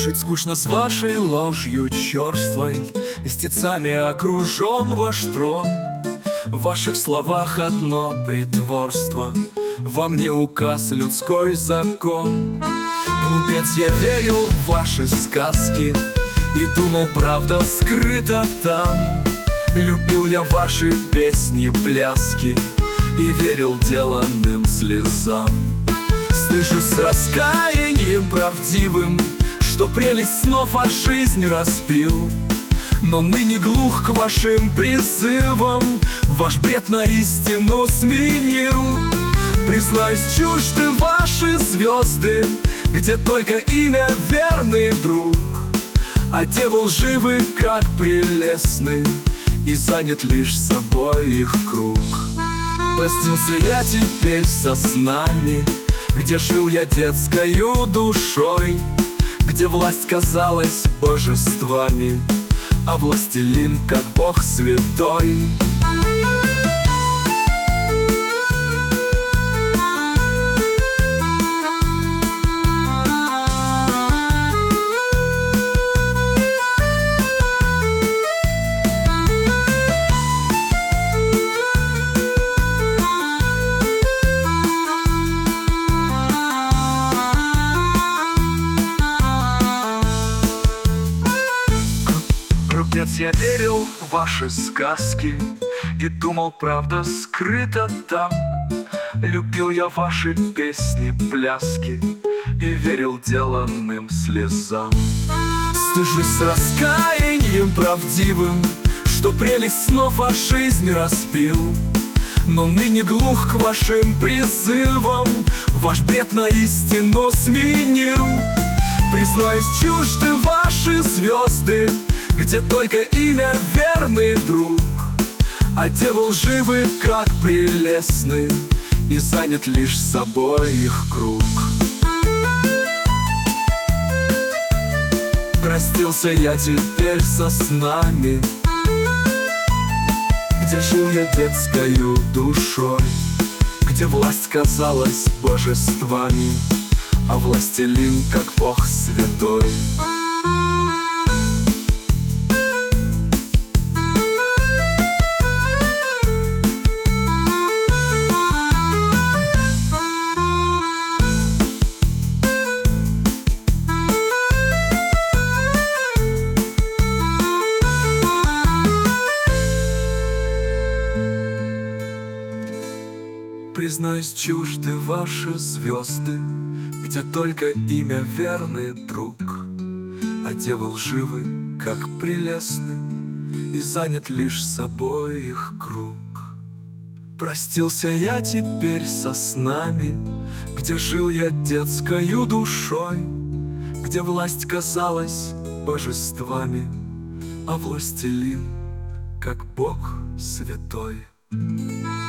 Жить скучно с вашей ложью черствой, Истецами окружен ваш трон. В ваших словах одно притворство, вам не указ людской закон. Глупец, я верил в ваши сказки и думал, правда скрыта там. Любил я ваши песни, пляски и верил деланным слезам. Стыжусь с раскаянием правдивым, что прелесть снов от жизни распил. Но ныне глух к вашим призывам, ваш бред на истину сменил. Признаюсь, чужды ваши звезды, где только имя верный друг. А те лживы, как прелестны, и занят лишь собой их круг. Простился я теперь со снами, где жил я детскою душой, где власть казалась божествами, а властелин как Бог святой. Глупец, я верил в ваши сказки и думал, правда скрыта там. Любил я ваши песни, пляски и верил деланным слезам. Стыжусь с раскаянием правдивым, что прелесть снов от жизни распил. Но ныне глух к вашим призывам, ваш бред на истину сменил. Признаюсь, чужды ваши звезды, где только имя верный друг. А те лживы, как прелестны, и занят лишь собой их круг. Простился я теперь со снами, где жил я детскою душой, где власть казалась божествами, а властелин как Бог святой. Признаюсь, чужды ваши звезды, где только имя верный друг. А те лживы, как прелестны, и занят лишь собой их круг. Простился я теперь со снами, где жил я детскою душой, где власть казалась божествами, а властелин, как Бог святой.